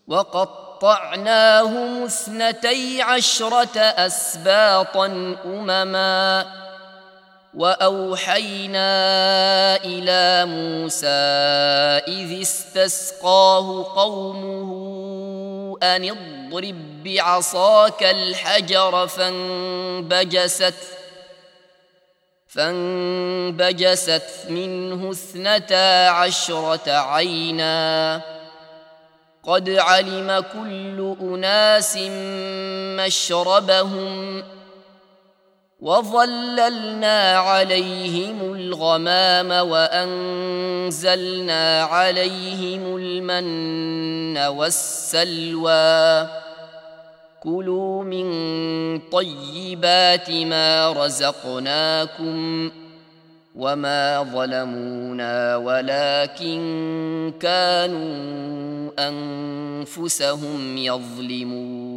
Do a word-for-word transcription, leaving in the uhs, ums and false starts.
وقطعناهم اثنتي عشرة أسباطا أمما وأوحينا إلى موسى إذ استسقاه قومه أن اضرب بعصاك الحجر فانبجست فانبجست منه اثنتا عشرة عينا قد علم كل أناس مشربهم وظللنا عليهم الغمام وأنزلنا عليهم المن والسلوى كلوا من طيبات ما رزقناكم وما ظلمونا ولكن كانوا أنفسهم يظلمون